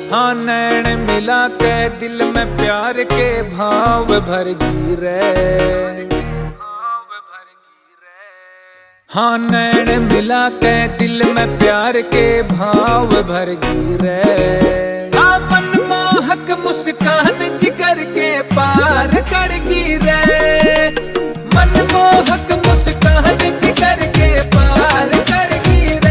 हाँ नैन मिला के दिल में प्यार के भाव भर गिरे। हाँ नैन मिला के दिल में प्यार के भाव भर गिरे। हाँ मनमोहक मुस्कान जिगर के पार कर गिरे। मनमोहक मुस्कान जिगर के पार कर गिरे।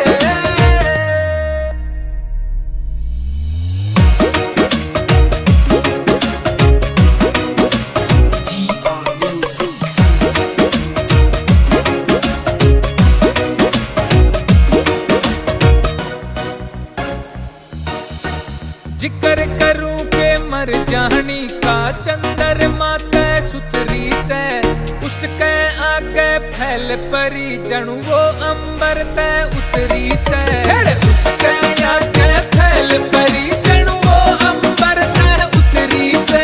जिक्र करूं के मर जानी का चंद्रमा ते सुथरी से। उसके आगे फैल परी जणु वो अंबर ते उतरी से। उसके आगे फैल परी जणु वो अंबर ते उतरी से।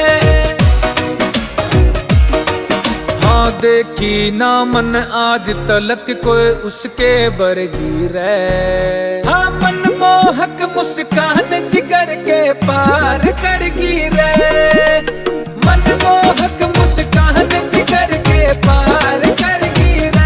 हाँ देखी ना मन आज तलक कोई उसके बरगी रे। हाँ मनमोहक मुस्कान जिगर के पार कर गिरे। मनमोहक मुस्कान जिगर के पार कर गिरे।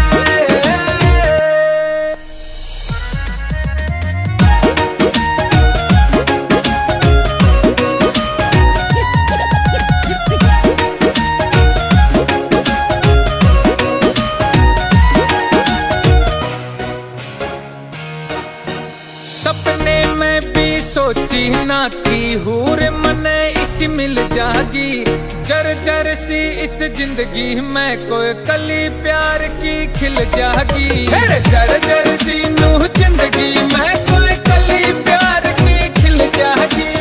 सपने में भी सोची ना की हूर मने इस मिल जागी। जर जर सी इस जिंदगी में कोई कली प्यार की खिल जागी। जर जर सी नूह जिंदगी में कोई कली प्यार की खिल जागी।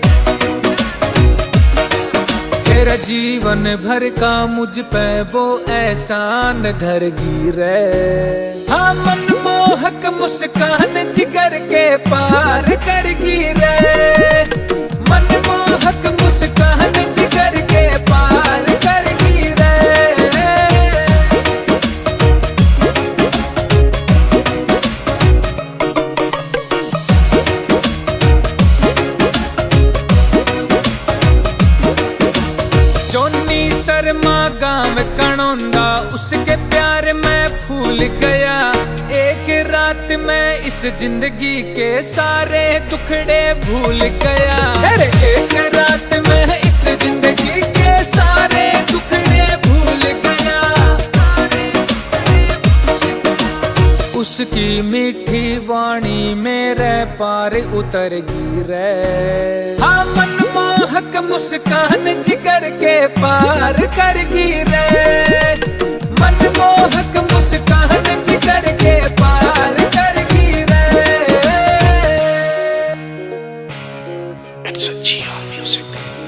तेरा जीवन भर का मुझ पे वो एहसान धर गिरे। हाँ मनमोहक मुस्कान जिगर के पार कर गिरे। मनमोहक मुस्कान जिगर के पार कर गिरे। जोनी शर्मा गाँव कणौंदा उसके प्यार में फूल गया। एक रात में इस जिंदगी के सारे दुखड़े भूल गया। एक रात में इस जिंदगी के सारे दुखड़े भूल गया। उसकी मीठी वाणी मेरे पार उतर गिरे। हाँ मनमोहक मुस्कान जिगर के पार कर गिरे। मनमोहक मुस्कान जिगर के पार कर गिरे। It's a GR Music.